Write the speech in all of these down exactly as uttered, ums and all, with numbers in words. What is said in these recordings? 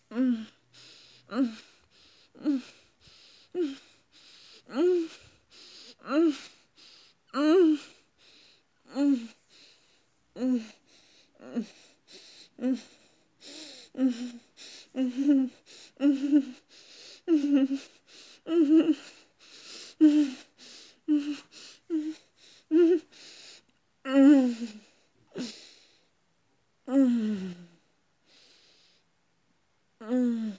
Mm, mm, mm, mm, mm, mm, mm, mm, mm, mm, mhm, mhm, mhm, mhm, mhm, mhm, mhm, mhm, mhm,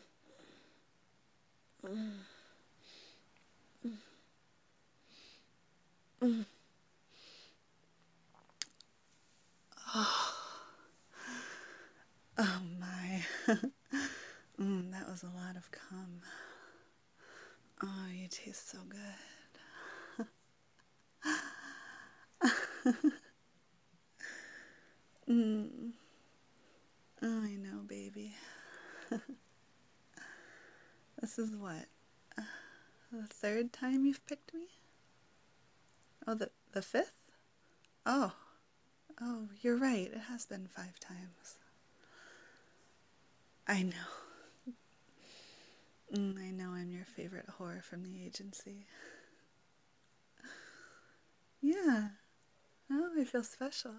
mhm. Oh my. Mm, that was a lot of cum. Oh, you taste so good. Mm. Oh, I know, baby. This is what? Uh, the third time you've picked me? Oh, the the fifth? Oh. Oh, you're right. It has been five times. I know. Mm, I know I'm your favorite whore from the agency. Yeah. Oh, I feel special.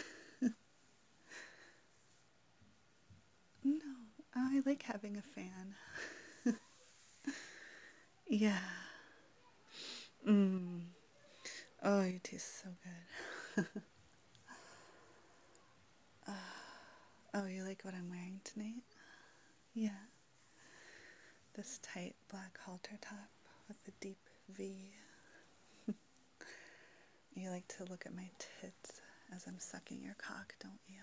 No, I like having a fan. Yeah. Mm. Oh, you taste so good. Uh, oh, you like what I'm wearing tonight? Yeah. This tight black halter top with the deep V. You like to look at my tits as I'm sucking your cock, don't you?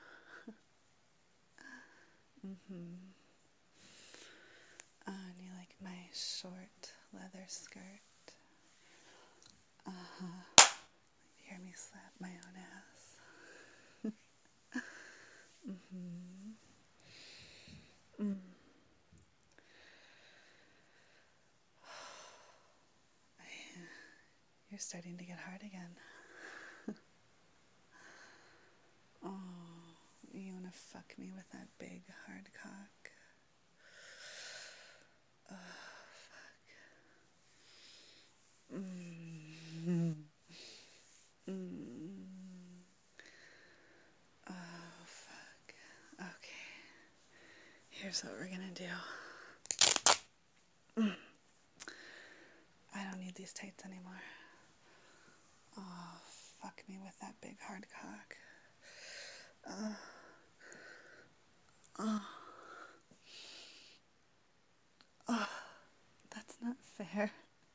Mm-hmm. Oh, and you like my short leather skirt. Uh-huh. Hear me slap my own ass. Mm-hmm. Mm. You're starting to get hard again. Oh, you wanna fuck me with that big hard cock? Oh, fuck. Mm. Mm. Oh, fuck. Okay. Here's what we're gonna do. Mm. I don't need these tights anymore. Oh, fuck me with that big hard cock. Uh, oh, oh, that's not fair.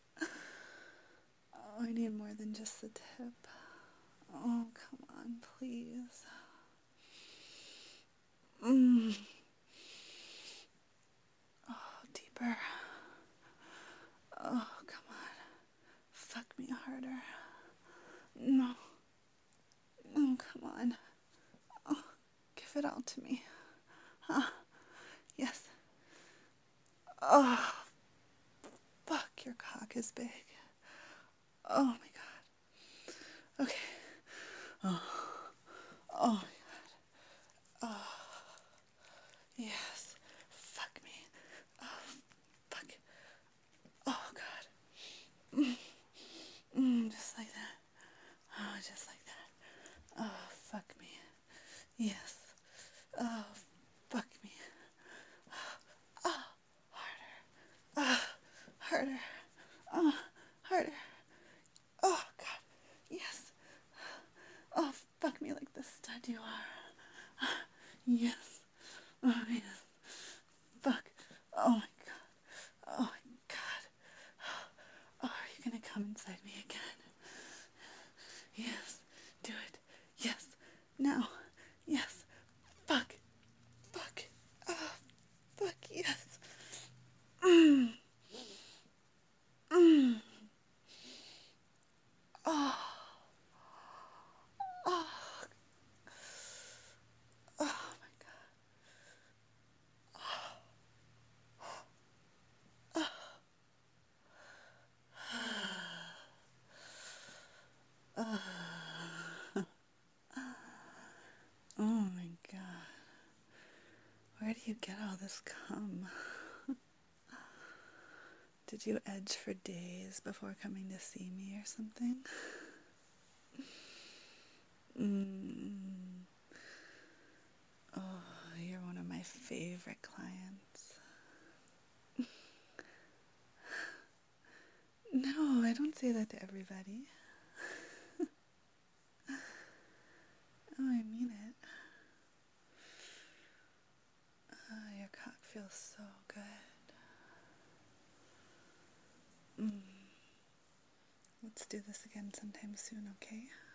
Oh, I need more than just the tip. Oh, come on, please. Mm. Oh, deeper. Oh, come on. Fuck me harder. No. Oh, come on. Oh, give it all to me. Huh? Yes. Oh, fuck, your cock is big. Oh my god. Okay. Oh, oh my god. Oh, yes. Fuck me. Oh, fuck. Oh god. Mm, mm, just like that. Oh, just like that. Oh, fuck me. Yes. Oh, fuck me. Oh, harder. Oh, harder. Oh, harder. Oh, God. Yes. Oh, fuck me like the stud you are. Yes. Oh, yes. Fuck. Oh, my God. Oh, my God. Oh, are you gonna come inside me again? Yes. Do it. Yes. Now. Yes. Fuck. Fuck. Oh, fuck. Yes. Mm. Mm. Oh. Oh. Oh, my God. Oh. Where do you get all this cum? Did you edge for days before coming to see me or something? Mm. Oh, you're one of my favorite clients. No, I don't say that to everybody. Oh, I mean it. Oh, your cock feels so good. Mm. Let's do this again sometime soon, okay?